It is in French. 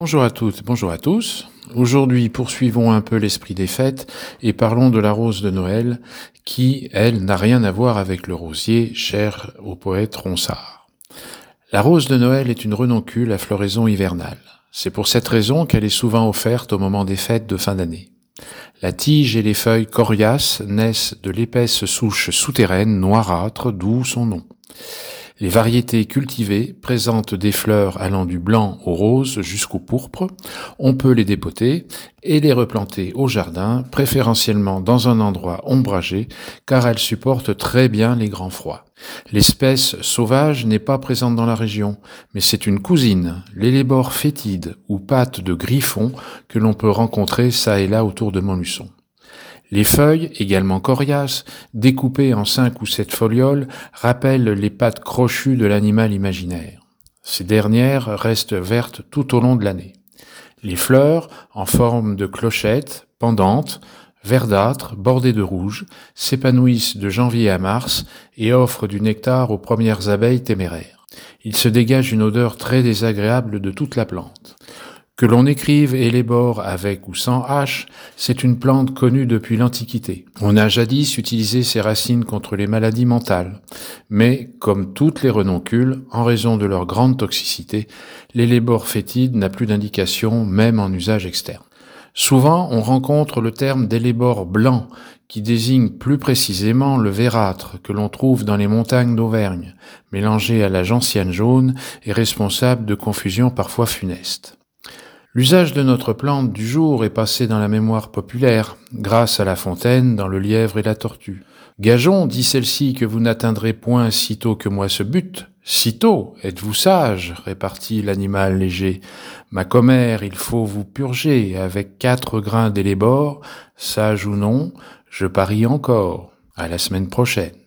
Bonjour à toutes, bonjour à tous. Aujourd'hui, poursuivons un peu l'esprit des fêtes et parlons de la rose de Noël qui, elle, n'a rien à voir avec le rosier cher au poète Ronsard. La rose de Noël est une renoncule à floraison hivernale. C'est pour cette raison qu'elle est souvent offerte au moment des fêtes de fin d'année. La tige et les feuilles coriaces naissent de l'épaisse souche souterraine noirâtre, d'où son nom. Les variétés cultivées présentent des fleurs allant du blanc au rose jusqu'au pourpre. On peut les dépoter et les replanter au jardin, préférentiellement dans un endroit ombragé, car elles supportent très bien les grands froids. L'espèce sauvage n'est pas présente dans la région, mais c'est une cousine, l'élébore fétide ou patte de griffon, que l'on peut rencontrer çà et là autour de Montluçon. Les feuilles, également coriaces, découpées en 5 ou 7 folioles, rappellent les pattes crochues de l'animal imaginaire. Ces dernières restent vertes tout au long de l'année. Les fleurs, en forme de clochettes, pendantes, verdâtres, bordées de rouge, s'épanouissent de janvier à mars et offrent du nectar aux premières abeilles téméraires. Il se dégage une odeur très désagréable de toute la plante. Que l'on écrive hellebore avec ou sans H, c'est une plante connue depuis l'Antiquité. On a jadis utilisé ses racines contre les maladies mentales. Mais, comme toutes les renoncules, en raison de leur grande toxicité, l'hellebore fétide n'a plus d'indication, même en usage externe. Souvent, on rencontre le terme d'hellebore blanc, qui désigne plus précisément le vérâtre que l'on trouve dans les montagnes d'Auvergne, mélangé à la gentiane jaune et responsable de confusions parfois funestes. L'usage de notre plante du jour est passé dans la mémoire populaire, grâce à La Fontaine dans Le Lièvre et la Tortue. « Gageons, dit celle-ci, que vous n'atteindrez point sitôt que moi ce but. »« Sitôt, êtes-vous sage ?» répartit l'animal léger. « Ma commère, il faut vous purger avec 4 grains d'hellebore. Sage ou non, je parie encore. À la semaine prochaine. »